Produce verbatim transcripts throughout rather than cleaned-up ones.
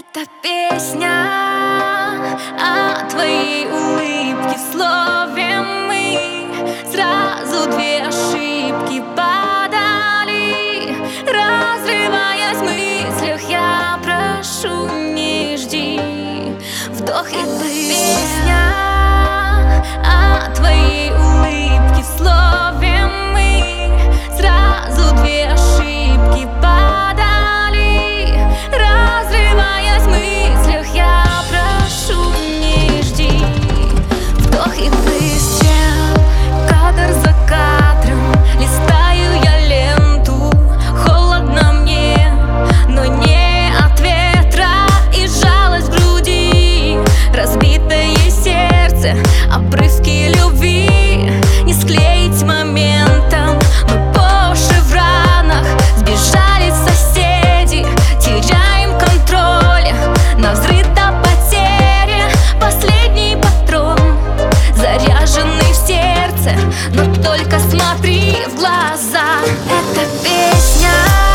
Это песня о твоей улыбке, в слове мы сразу две ошибки подали. Разрываясь в мыслях, я прошу, не жди. Вдох и песня о твоей улыбке, в слове мы сразу две ошибки подали. Разрываясь в мыслях, я прошу, не жди. Вдох и выстрел, кадр за кадром, листаю я ленту. Холодно мне, но не от ветра, и жалость в груди, разбитое сердце, обрывки любви не склеить моментом. Мы по шевронах сбежали соседи, теряем контроль на взрыв до потери. Последний патрон заряженный в сердце, но только смотри в глаза. Это песня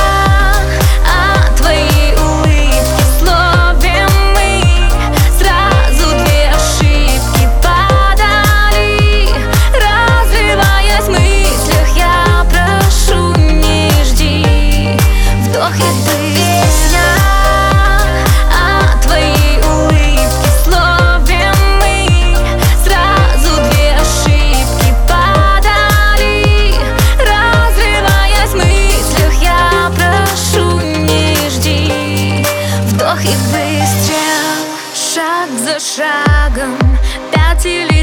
о твоей улыбке, в слове мы сразу две ошибки подали. Разрываясь в мыслях, я прошу, не жди. Вдох и песня о твоей улыбке, в слове мы сразу две ошибки подали. Разрываясь в мыслях, я прошу, не жди. Вдох и выстрел, шаг за шагом, пять или